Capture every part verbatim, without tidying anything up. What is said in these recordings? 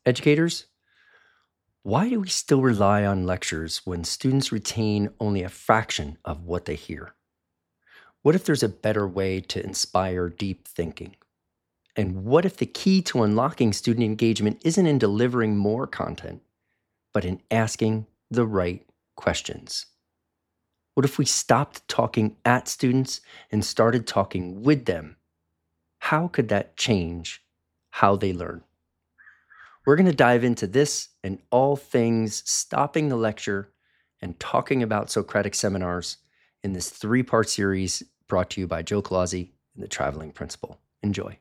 Educators, why do we still rely on lectures when students retain only a fraction of what they hear? What if there's a better way to inspire deep thinking? And what if the key to unlocking student engagement isn't in delivering more content, but in asking the right questions? What if we stopped talking at students and started talking with them? How could that change how they learn? We're going to dive into this and all things stopping the lecture and talking about Socratic seminars in this three part series brought to you by Joe Colazzi and the Traveling Principal. Enjoy.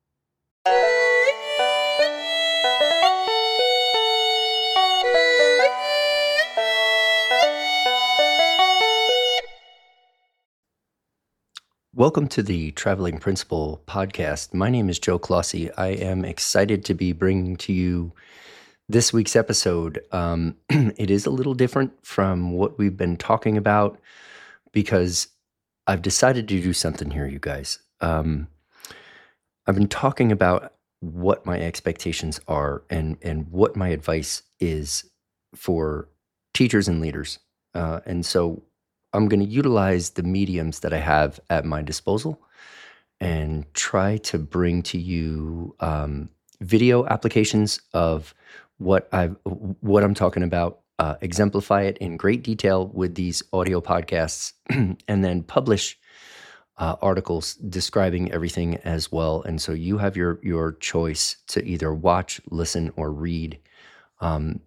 Welcome to the Traveling Principal podcast. My name is Joe Colazzi. I am excited to be bringing to you this week's episode. Um, it is a little different from what we've been talking about because I've decided to do something here, you guys. Um, I've been talking about what my expectations are and, and what my advice is for teachers and leaders. Uh, and so I'm going to utilize the mediums that I have at my disposal and try to bring to you um, video applications of what I what I'm talking about, uh, exemplify it in great detail with these audio podcasts, and then publish uh, articles describing everything as well. And so you have your your choice to either watch, listen, or read. Um,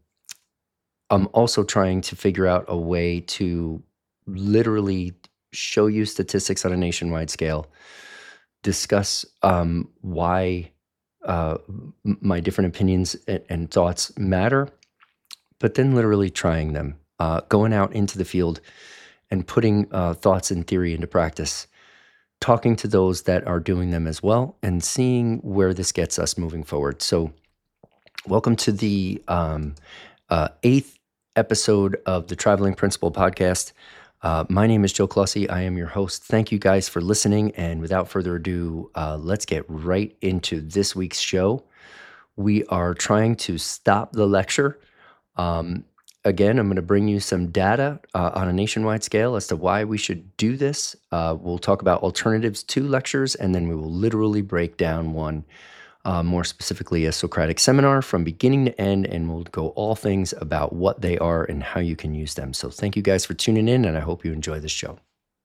I'm also trying to figure out a way to literally show you statistics on a nationwide scale, discuss um, why uh, m- my different opinions and, and thoughts matter, but then literally trying them, uh, going out into the field and putting uh, thoughts and theory into practice, talking to those that are doing them as well, and seeing where this gets us moving forward. So, welcome to the um, uh, eighth episode of the Traveling Principal podcast. Uh, my name is Joe Colazzi. I am your host. Thank you guys for listening. And without further ado, uh, let's get right into this week's show. We are trying to stop the lecture. Um, again, I'm going to bring you some data uh, on a nationwide scale as to why we should do this. Uh, we'll talk about alternatives to lectures, and then we will literally break down one, uh, more specifically a Socratic seminar from beginning to end, and we'll go all things about what they are and how you can use them. So thank you guys for tuning in, and I hope you enjoy this show.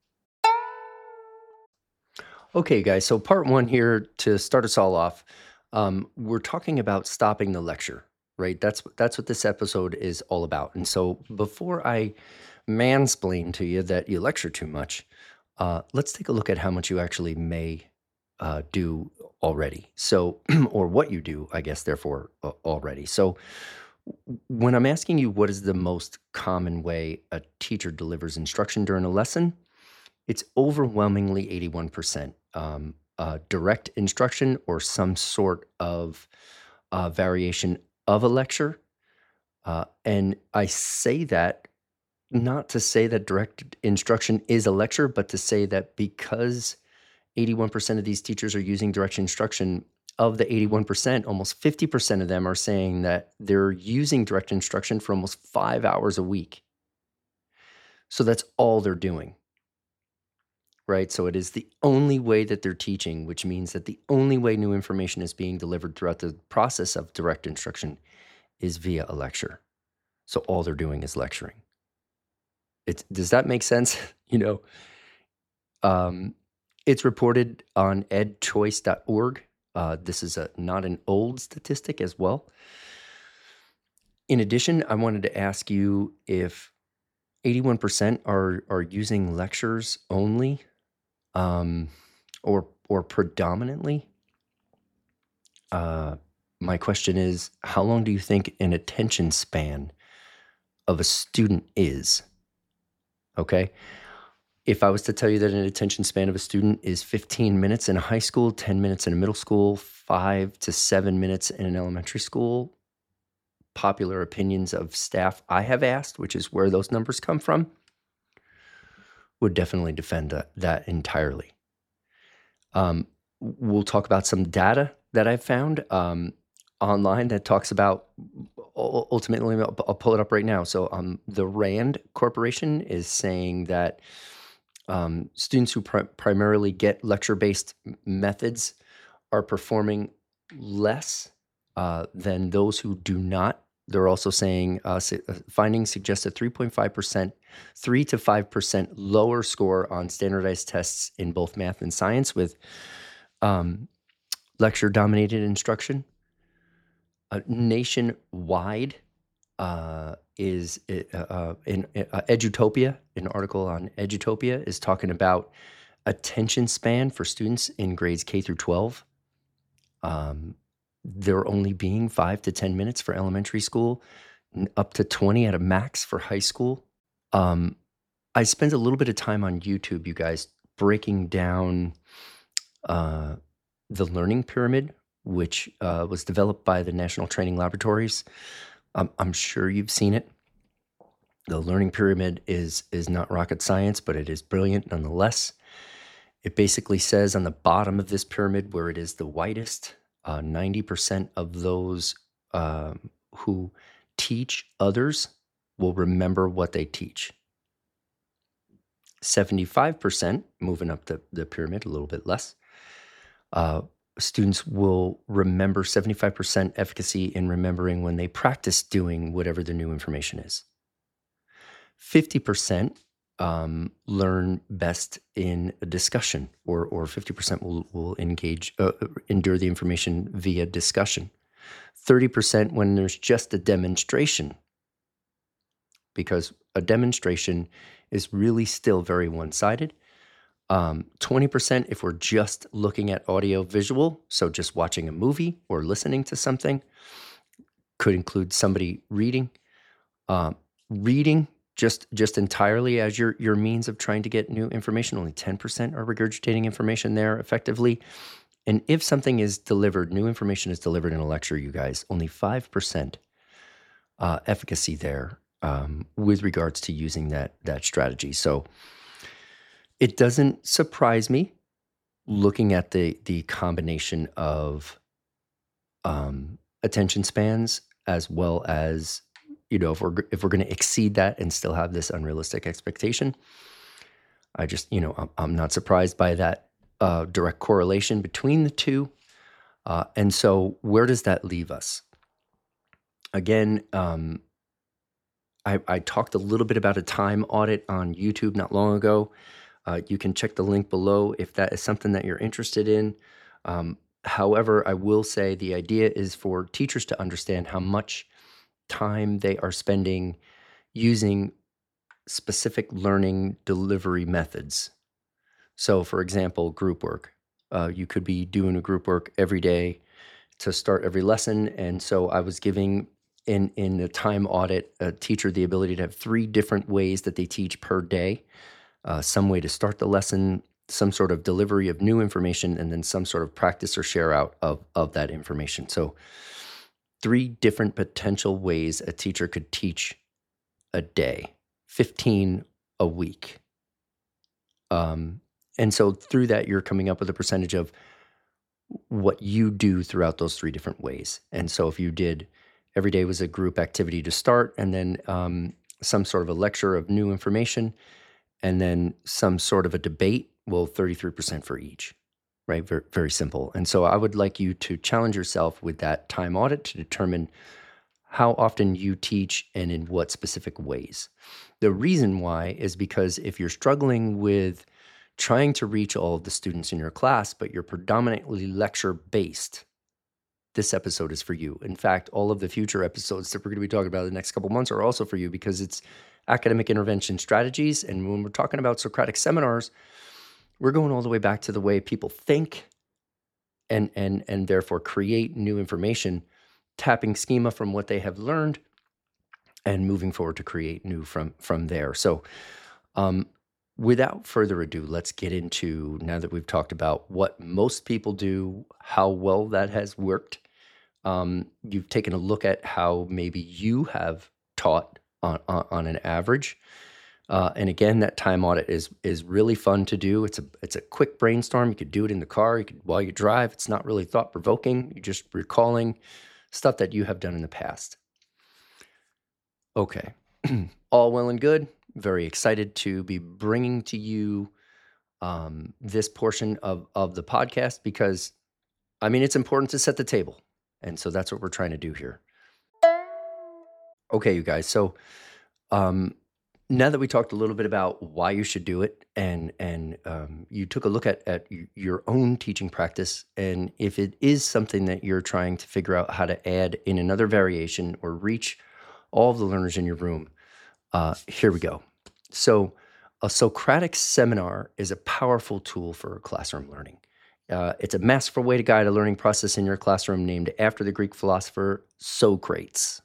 Okay, guys, so part one here to start us all off, um, we're talking about stopping the lecture, right? That's that's what this episode is all about. And so before I mansplain to you that you lecture too much, uh, let's take a look at how much you actually may uh, do already. So, or what you do, I guess, therefore, uh, already. So, w- when I'm asking you what is the most common way a teacher delivers instruction during a lesson, it's overwhelmingly eighty-one percent um, uh, direct instruction or some sort of uh, variation of a lecture. Uh, and I say that not to say that direct instruction is a lecture, but to say that because eighty-one percent of these teachers are using direct instruction, of the eighty-one percent, almost fifty percent of them are saying that they're using direct instruction for almost five hours a week. So that's all they're doing. Right. So it is the only way that they're teaching, which means that the only way new information is being delivered throughout the process of direct instruction is via a lecture. So all they're doing is lecturing. It's, does that make sense? You know, um, it's reported on ed choice dot org. Uh, this is a, not an old statistic as well. In addition, I wanted to ask you if eighty-one percent are, are using lectures only. Um, or or predominantly. Uh, my question is, how long do you think an attention span of a student is? Okay. If I was to tell you that an attention span of a student is fifteen minutes in a high school, ten minutes in a middle school, five to seven minutes in an elementary school, popular opinions of staff I have asked, which is where those numbers come from, would definitely defend that, that entirely. Um, we'll talk about some data that I've found. Um, online that talks about u- ultimately, I'll, I'll pull it up right now. So um, the RAND Corporation is saying that um, students who pri- primarily get lecture-based m- methods are performing less uh, than those who do not. They're also saying uh, su- uh, findings suggest a three point five percent, three to five percent lower score on standardized tests in both math and science with um, lecture-dominated instruction. Uh, nationwide uh, is uh, uh, in uh, Edutopia, an article on Edutopia is talking about attention span for students in grades K through twelve. Um, there only being five to ten minutes for elementary school, n- up to twenty at a max for high school. Um, I spent a little bit of time on YouTube, you guys, breaking down uh, the learning pyramid, which uh, was developed by the National Training Laboratories. Um, I'm sure you've seen it. The learning pyramid is is not rocket science, but it is brilliant nonetheless. It basically says on the bottom of this pyramid, where it is the widest, uh, ninety percent of those um, who teach others will remember what they teach. seventy-five percent, moving up the, the pyramid a little bit less, uh, students will remember seventy-five percent efficacy in remembering when they practice doing whatever the new information is. fifty percent um, learn best in a discussion, or, or fifty percent will, will engage, uh, endure the information via discussion. thirty percent when there's just a demonstration, because a demonstration is really still very one-sided. Um, twenty percent if we're just looking at audio visual, so just watching a movie or listening to something, could include somebody reading. Um, reading just just entirely as your your means of trying to get new information. Only ten percent are regurgitating information there effectively. And if something is delivered, new information is delivered in a lecture, you guys, only five percent uh, efficacy there um, with regards to using that that strategy. So it doesn't surprise me looking at the the combination of um, attention spans, as well as, you know, if we're if we're going to exceed that and still have this unrealistic expectation. I just, you know, I'm, I'm not surprised by that uh, direct correlation between the two. Uh, and so, where does that leave us? Again, um, I, I talked a little bit about a time audit on YouTube not long ago. Uh, you can check the link below if that is something that you're interested in. Um, however, I will say the idea is for teachers to understand how much time they are spending using specific learning delivery methods. So, for example, group work. Uh, you could be doing a group work every day to start every lesson. And so I was giving in in the time audit a teacher the ability to have three different ways that they teach per day. Uh, some way to start the lesson, some sort of delivery of new information, and then some sort of practice or share out of, of that information. So three different potential ways a teacher could teach a day, fifteen a week. Um, and so through that, you're coming up with a percentage of what you do throughout those three different ways. And so if you did every day was a group activity to start, and then um, some sort of a lecture of new information, and then some sort of a debate, well, thirty-three percent for each, right? Very, very simple. And so I would like you to challenge yourself with that time audit to determine how often you teach and in what specific ways. The reason why is because if you're struggling with trying to reach all of the students in your class, but you're predominantly lecture based, this episode is for you. In fact, all of the future episodes that we're going to be talking about in the next couple months are also for you, because it's academic intervention strategies. And when we're talking about Socratic seminars, we're going all the way back to the way people think and and and therefore create new information, tapping schema from what they have learned and moving forward to create new from from there. So um, without further ado, let's get into, now that we've talked about what most people do, how well that has worked. Um, you've taken a look at how maybe you have taught on, on, on an average. Uh, and again, that time audit is is really fun to do. It's a it's a quick brainstorm. You could do it in the car. You could while you drive. It's not really thought provoking. You're just recalling stuff that you have done in the past. Okay, all well and good. Very excited to be bringing to you um, this portion of of the podcast because I mean it's important to set the table, and so that's what we're trying to do here. Okay, you guys. So um, now that we talked a little bit about why you should do it, and and um, you took a look at at y- your own teaching practice, and if it is something that you're trying to figure out how to add in another variation or reach all of the learners in your room, uh, here we go. So, a Socratic seminar is a powerful tool for classroom learning. Uh, it's a masterful way to guide a learning process in your classroom named after the Greek philosopher Socrates.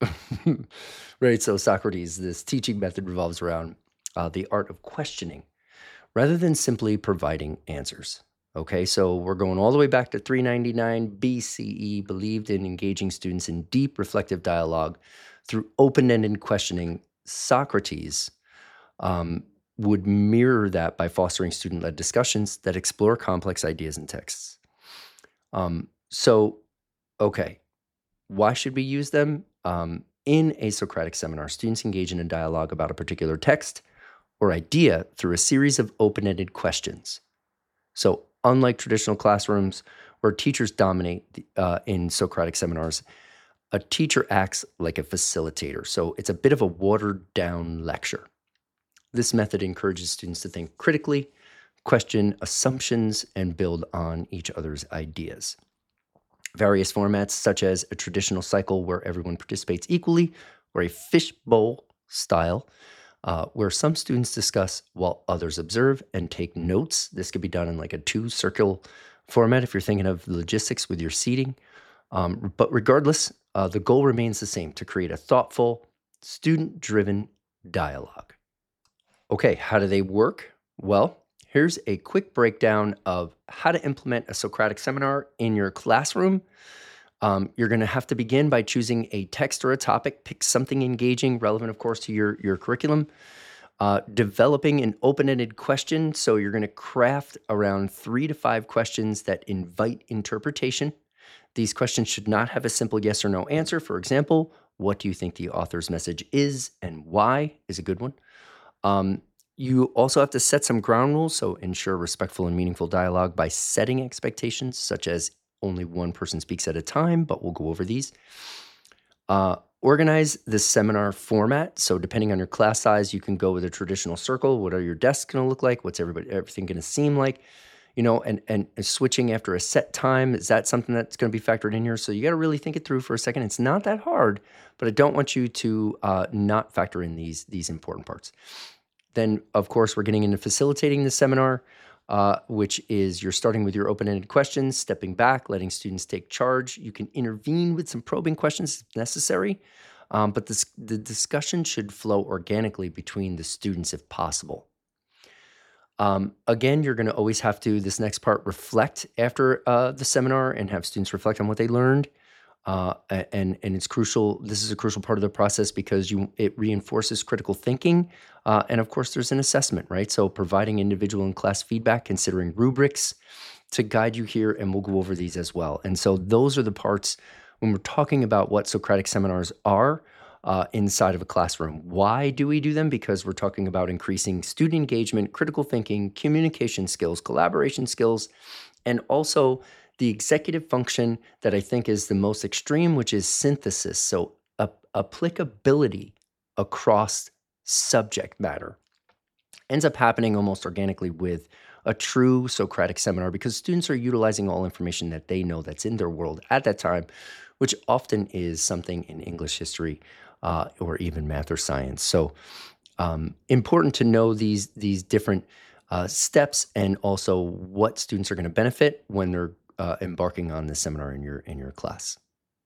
Right, so Socrates, this teaching method revolves around uh, the art of questioning rather than simply providing answers. Okay, so we're going all the way back to three ninety-nine B C E, believed in engaging students in deep reflective dialogue through open ended questioning. Socrates um, would mirror that by fostering student led discussions that explore complex ideas and texts. Um, so, okay, why should we use them? Um, in a Socratic seminar, students engage in a dialogue about a particular text or idea through a series of open ended questions. So, unlike traditional classrooms where teachers dominate uh, in Socratic seminars, a teacher acts like a facilitator. So, it's a bit of a watered down lecture. This method encourages students to think critically, question assumptions, and build on each other's ideas. Various formats, such as a traditional cycle where everyone participates equally, or a fishbowl style, uh, where some students discuss while others observe and take notes. This could be done in like a two circle format if you're thinking of logistics with your seating. Um, but regardless, uh, the goal remains the same: to create a thoughtful, student driven dialogue. Okay, how do they work? Well, here's a quick breakdown of how to implement a Socratic seminar in your classroom. Um, you're going to have to begin by choosing a text or a topic. Pick something engaging, relevant, of course, to your, your curriculum. Uh, developing an open-ended question. So you're going to craft around three to five questions that invite interpretation. These questions should not have a simple yes or no answer. For example, what do you think the author's message is and why is a good one. Um, you also have to set some ground rules, so ensure respectful and meaningful dialogue by setting expectations, such as only one person speaks at a time, but we'll go over these. Uh, organize the seminar format. So depending on your class size, you can go with a traditional circle. What are your desks going to look like? What's everybody everything going to seem like? You know, and, and switching after a set time, is that something that's going to be factored in here? So you got to really think it through for a second. It's not that hard, but I don't want you to uh, not factor in these, these important parts. Then, of course, we're getting into facilitating the seminar, uh, which is you're starting with your open-ended questions, stepping back, letting students take charge. You can intervene with some probing questions if necessary, um, but this, the discussion should flow organically between the students if possible. Um, again, you're going to always have to, this next part, reflect after uh, the seminar and have students reflect on what they learned. Uh, and and it's crucial. This is a crucial part of the process because you it reinforces critical thinking, uh, and of course, there's an assessment, right? So providing individual and class feedback, considering rubrics to guide you here, and we'll go over these as well. And so those are the parts when we're talking about what Socratic seminars are uh, inside of a classroom. Why do we do them? Because we're talking about increasing student engagement, critical thinking, communication skills, collaboration skills, and also the executive function that I think is the most extreme, which is synthesis. So uh, applicability across subject matter ends up happening almost organically with a true Socratic seminar because students are utilizing all information that they know that's in their world at that time, which often is something in English history uh, or even math or science. So um, important to know these, these different uh, steps and also what students are going to benefit when they're uh, embarking on this seminar in your in your class.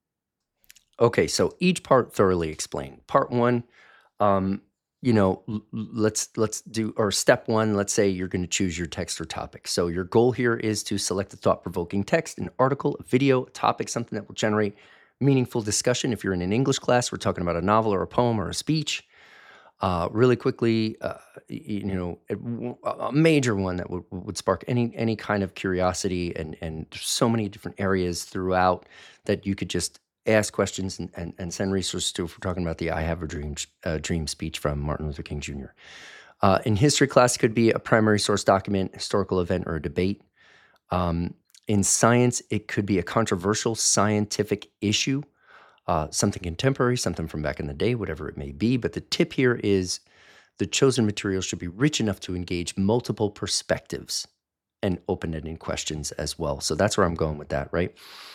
Okay, so each part thoroughly explained. Part one, um, you know, l- l- let's let's do or step one. Let's say you're going to choose your text or topic. So your goal here is to select a thought-provoking text, an article, a video, a topic, something that will generate meaningful discussion. If you're in an English class, we're talking about a novel or a poem or a speech. Uh, really quickly, uh, you know, a a major one that would, would spark any any kind of curiosity, and and there's so many different areas throughout that you could just ask questions and, and, and send resources to if we're talking about the I Have a Dream, uh, dream speech from Martin Luther King Junior Uh, in history class, it could be a primary source document, historical event, or a debate. Um, in science, it could be a controversial scientific issue, uh, something contemporary, something from back in the day, whatever it may be. But the tip here is the chosen material should be rich enough to engage multiple perspectives and open-ended questions as well. So that's where I'm going with that, right?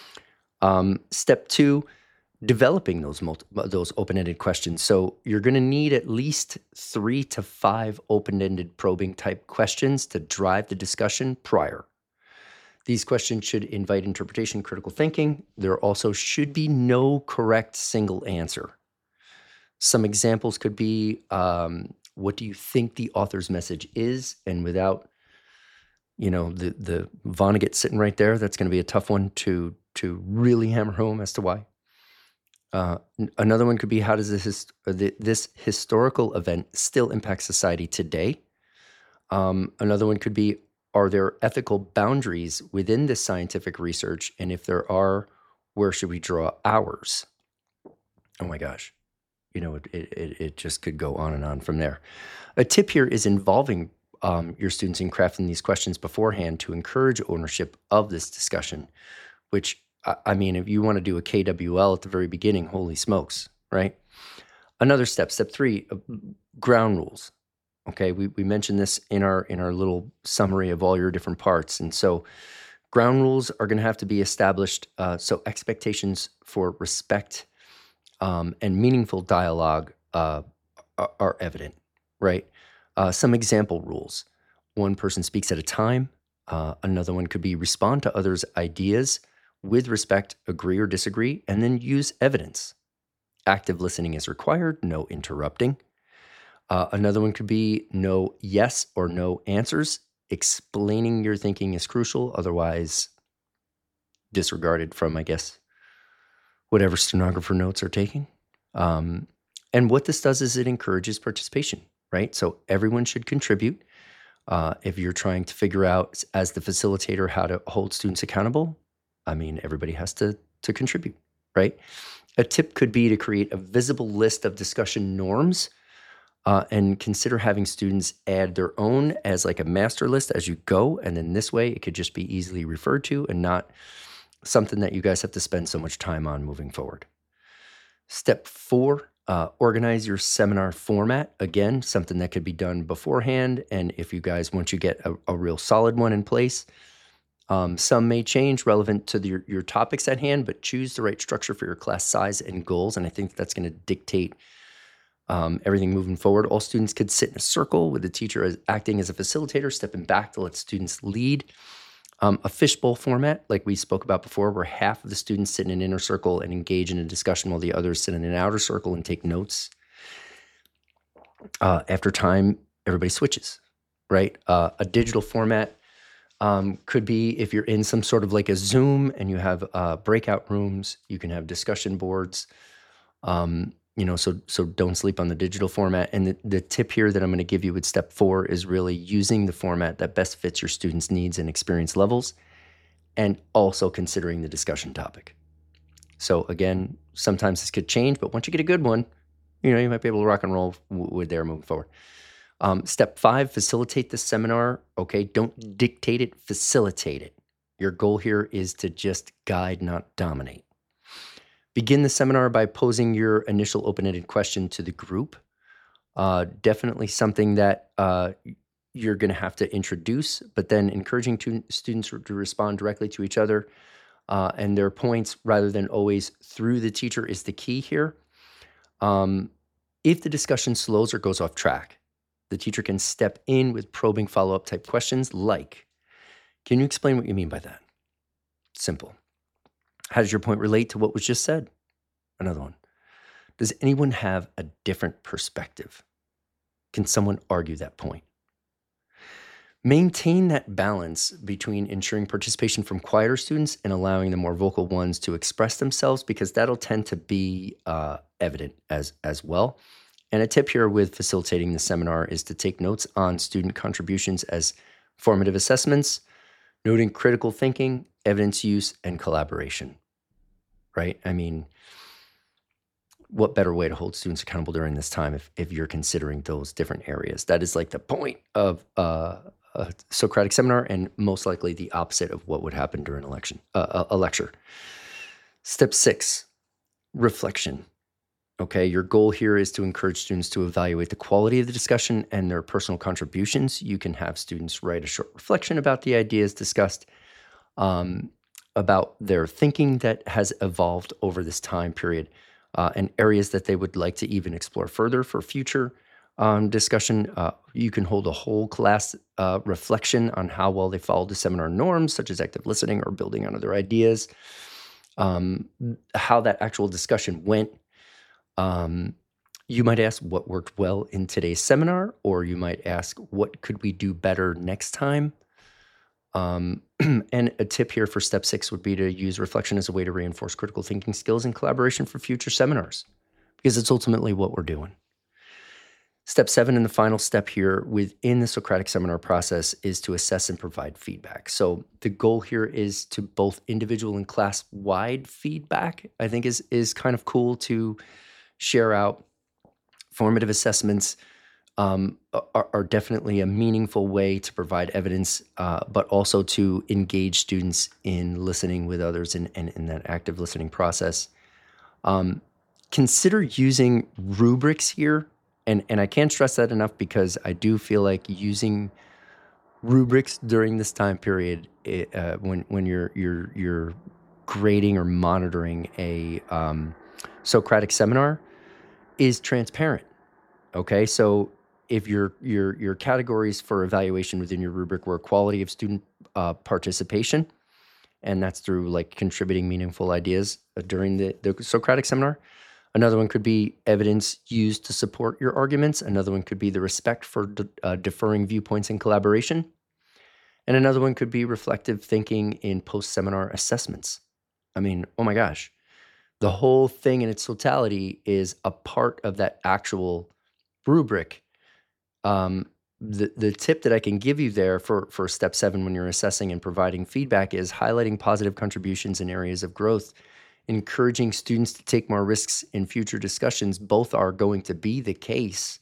Um, step two, developing those multi- those open-ended questions. So you're going to need at least three to five open-ended probing type questions to drive the discussion prior. These questions should invite interpretation, critical thinking. There also should be no correct single answer. Some examples could be, um, what do you think the author's message is? And without, you know, the the Vonnegut sitting right there, that's going to be a tough one to to really hammer home as to why. Uh, n- another one could be, how does this his, uh, the, this historical event still impact society today? Um, another one could be, are there ethical boundaries within this scientific research? And if there are, where should we draw ours? Oh my gosh. You know, it, it, it just could go on and on from there. A tip here is involving um, your students in crafting these questions beforehand to encourage ownership of this discussion, which, I I mean, if you want to do a K W L at the very beginning, holy smokes, right? Another step, step three, uh, ground rules. Okay, we, we mentioned this in our in our little summary of all your different parts. And so ground rules are going to have to be established. Uh, so expectations for respect um, and meaningful dialogue uh, are, are evident, right? Uh, some example rules. One person speaks at a time. Uh, another one could be respond to others' ideas with respect, agree or disagree, and then use evidence. Active listening is required, no interrupting. Uh, another one could be no yes or no answers. Explaining your thinking is crucial, otherwise disregarded from, I guess, whatever stenographer notes are taking. Um, and what this does is it encourages participation, right? So everyone should contribute. Uh, if you're trying to figure out as the facilitator how to hold students accountable, I mean, everybody has to to contribute, right? A tip could be to create a visible list of discussion norms uh, and consider having students add their own as like a master list as you go. And then this way it could just be easily referred to and not something that you guys have to spend so much time on moving forward. Step four, uh, organize your seminar format. Again, something that could be done beforehand. And if you guys, once you get a, a real solid one in place, um, some may change relevant to the, your, your topics at hand, but choose the right structure for your class size and goals. And I think that's going to dictate um, everything moving forward. All students could sit in a circle with the teacher as, acting as a facilitator, stepping back to let students lead. Um, a fishbowl format, like we spoke about before, where half of the students sit in an inner circle and engage in a discussion while the others sit in an outer circle and take notes. Uh, after time, everybody switches, right? Uh, a digital format um, could be if you're in some sort of like a Zoom and you have uh, breakout rooms, you can have discussion boards. Um, you know, so so don't sleep on the digital format. And the, the tip here that I'm going to give you with step four is really using the format that best fits your students' needs and experience levels, and also considering the discussion topic. So again, sometimes this could change, but once you get a good one, you know, you might be able to rock and roll w- with there moving forward. Um, step five, facilitate the seminar. Okay, don't dictate it, facilitate it. Your goal here is to just guide, not dominate. Begin the seminar by posing your initial open-ended question to the group. Uh, definitely something that uh, you're going to have to introduce, but then encouraging to students to respond directly to each other uh, and their points rather than always through the teacher is the key here. Um, if the discussion slows or goes off track, the teacher can step in with probing follow-up type questions like, can you explain what you mean by that? Simple. How does your point relate to what was just said? Another one. Does anyone have a different perspective? Can someone argue that point? Maintain that balance between ensuring participation from quieter students and allowing the more vocal ones to express themselves, because that'll tend to be uh, evident as, as well. And a tip here with facilitating the seminar is to take notes on student contributions as formative assessments, noting critical thinking, evidence use, and collaboration, right? I mean, what better way to hold students accountable during this time if, if you're considering those different areas? That is like the point of uh, a Socratic seminar, and most likely the opposite of what would happen during election, uh, a, a lecture. Step six, reflection. Okay, your goal here is to encourage students to evaluate the quality of the discussion and their personal contributions. You can have students write a short reflection about the ideas discussed, um, about their thinking that has evolved over this time period, uh, and areas that they would like to even explore further for future um, discussion. Uh, you can hold a whole class uh, reflection on how well they followed the seminar norms, such as active listening or building on other ideas, um, how that actual discussion went. Um, you might ask what worked well in today's seminar, or you might ask what could we do better next time. Um, and a tip here for step six would be to use reflection as a way to reinforce critical thinking skills and collaboration for future seminars, because it's ultimately what we're doing. Step seven, and the final step here within the Socratic seminar process, is to assess and provide feedback. So the goal here is to both individual and class-wide feedback. I think is is kind of cool to share out. Formative assessments um, are, are definitely a meaningful way to provide evidence, uh, but also to engage students in listening with others and in, in, in that active listening process. Um, consider using rubrics here. And, and I can't stress that enough, because I do feel like using rubrics during this time period, it, uh, when when you're you're you're grading or monitoring a um, Socratic seminar, is transparent. Okay, so if your your your categories for evaluation within your rubric were quality of student uh, participation, and that's through like contributing meaningful ideas uh, during the, the Socratic seminar. Another one could be evidence used to support your arguments. Another one could be the respect for de- uh, deferring viewpoints and collaboration. And another one could be reflective thinking in post-seminar assessments. I mean, oh my gosh, the whole thing in its totality is a part of that actual rubric. Um, the, the tip that I can give you there for, for step seven when you're assessing and providing feedback is highlighting positive contributions in areas of growth, encouraging students to take more risks in future discussions. Both are going to be the case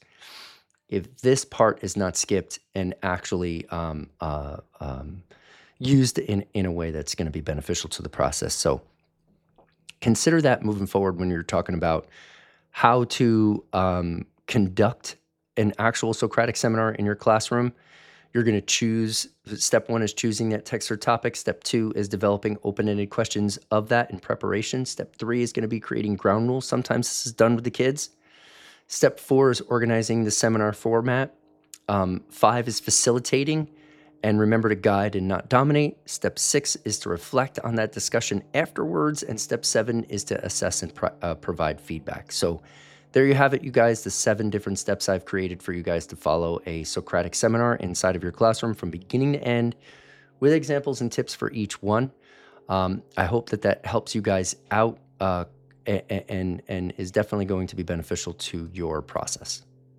if this part is not skipped and actually um, uh, um, used in, in a way that's going to be beneficial to the process. So consider that moving forward when you're talking about how to um, conduct an actual Socratic seminar in your classroom. You're going to choose, step one is choosing that text or topic. Step two is developing open-ended questions of that in preparation. Step three is going to be creating ground rules. Sometimes this is done with the kids. Step four is organizing the seminar format. Um, five is facilitating, and remember to guide and not dominate. Step six is to reflect on that discussion afterwards. And step seven is to assess and pro- uh, provide feedback. So there you have it, you guys, the seven different steps I've created for you guys to follow a Socratic seminar inside of your classroom from beginning to end, with examples and tips for each one. Um, I hope that that helps you guys out uh, and, and, and is definitely going to be beneficial to your process.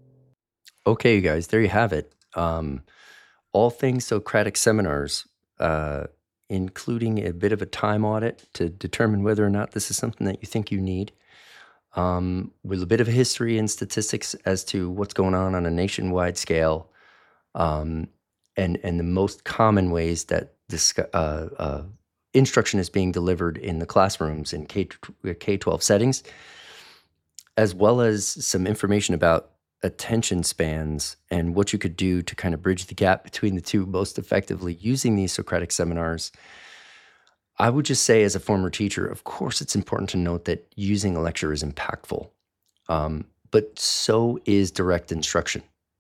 Okay, you guys, there you have it. Um, all things Socratic seminars, uh, including a bit of a time audit to determine whether or not this is something that you think you need. Um, with a bit of history and statistics as to what's going on on a nationwide scale, um, and and the most common ways that this uh, uh, instruction is being delivered in the classrooms in K twelve settings, as well as some information about attention spans and what you could do to kind of bridge the gap between the two most effectively using these Socratic seminars. I would just say, as a former teacher, of course, it's important to note that using a lecture is impactful, um, but so is direct instruction,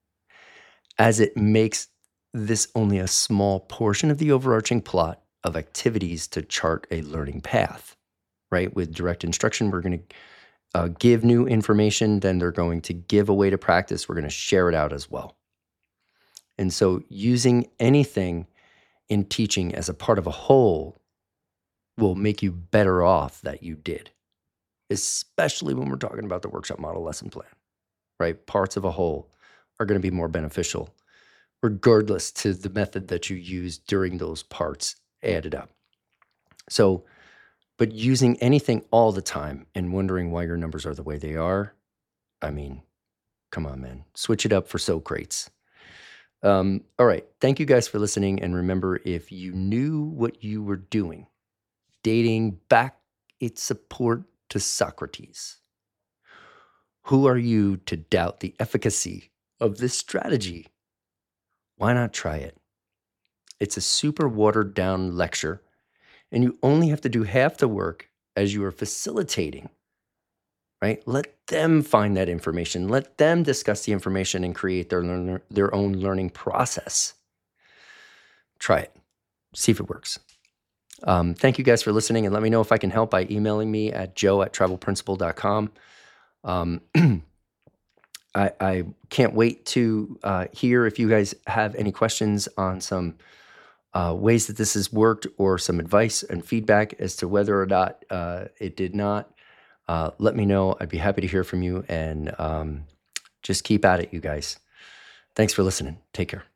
as it makes this only a small portion of the overarching plot of activities to chart a learning path, right? With direct instruction, we're going to uh, give new information, then they're going to give a way to practice. We're going to share it out as well. And so using anything in teaching as a part of a whole will make you better off that you did, especially when we're talking about the workshop model lesson plan, right? Parts of a whole are going to be more beneficial, regardless to the method that you use during those parts added up. So But using anything all the time and wondering why your numbers are the way they are, I mean, come on, man. Switch it up for Socrates. Um, all right. Thank you guys for listening. And remember, if you knew what you were doing, dating back its support to Socrates, who are you to doubt the efficacy of this strategy? Why not try it? It's a super watered down lecture, and you only have to do half the work as you are facilitating, right? Let them find that information. Let them discuss the information and create their learner, their own learning process. Try it. See if it works. Um, thank you guys for listening, and let me know if I can help by emailing me at joe at travel principle dot com. Um, I, I can't wait to uh, hear if you guys have any questions on some uh, ways that this has worked, or some advice and feedback as to whether or not uh, it did not. Uh, let me know. I'd be happy to hear from you, and um, just keep at it, you guys. Thanks for listening. Take care.